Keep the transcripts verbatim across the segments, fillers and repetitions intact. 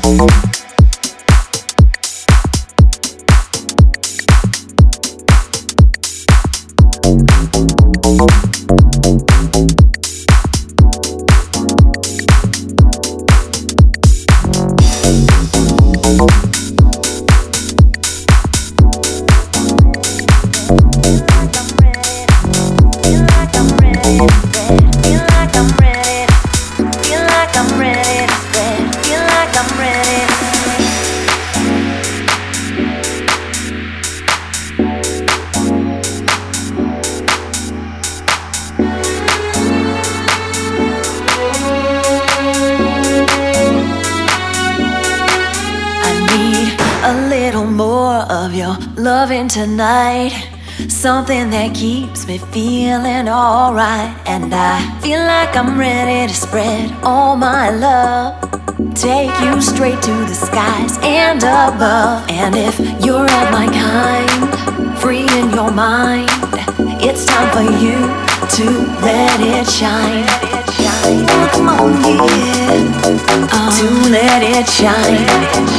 Loving tonight, something that keeps me feeling alright. And I feel like I'm ready to spread all my love, take you straight to the skies and above. And if you're of my kind, free in your mind, it's time for you to let it shine. Oh, come on, yeah, oh, to let it shine.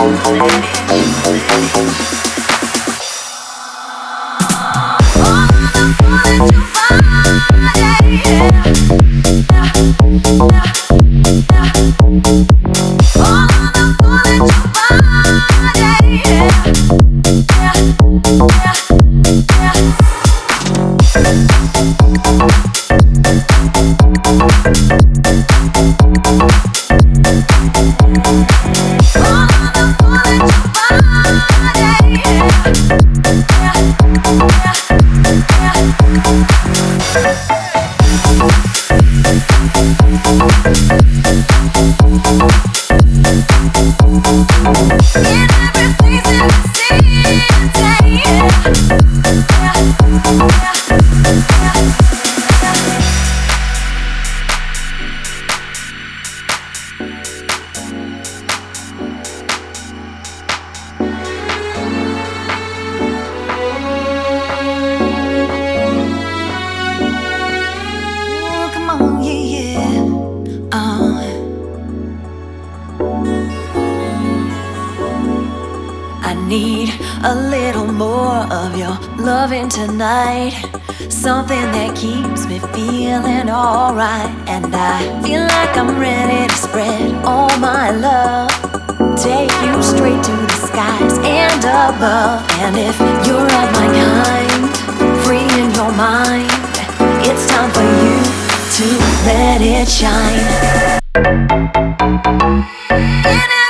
A little more of your loving tonight, something that keeps me feeling alright. And I feel like I'm ready to spread all my love, take you straight to the skies and above. And if you're of my kind, free in your mind, it's time for you to let it shine.